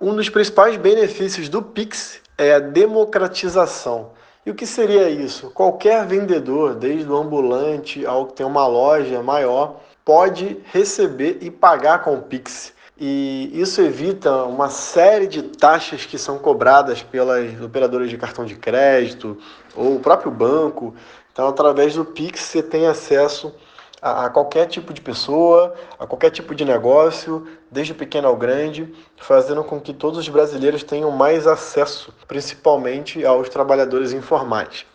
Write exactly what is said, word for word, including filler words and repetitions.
Um dos principais benefícios do Pix é a democratização. E o que seria isso? Qualquer vendedor, desde o ambulante ao que tem uma loja maior, pode receber e pagar com o Pix. E isso evita uma série de taxas que são cobradas pelas operadoras de cartão de crédito ou o próprio banco. Então, através do Pix, você tem acesso a, a qualquer tipo de pessoa, a qualquer tipo de negócio, desde o pequeno ao grande, fazendo com que todos os brasileiros tenham mais acesso, principalmente aos trabalhadores informais.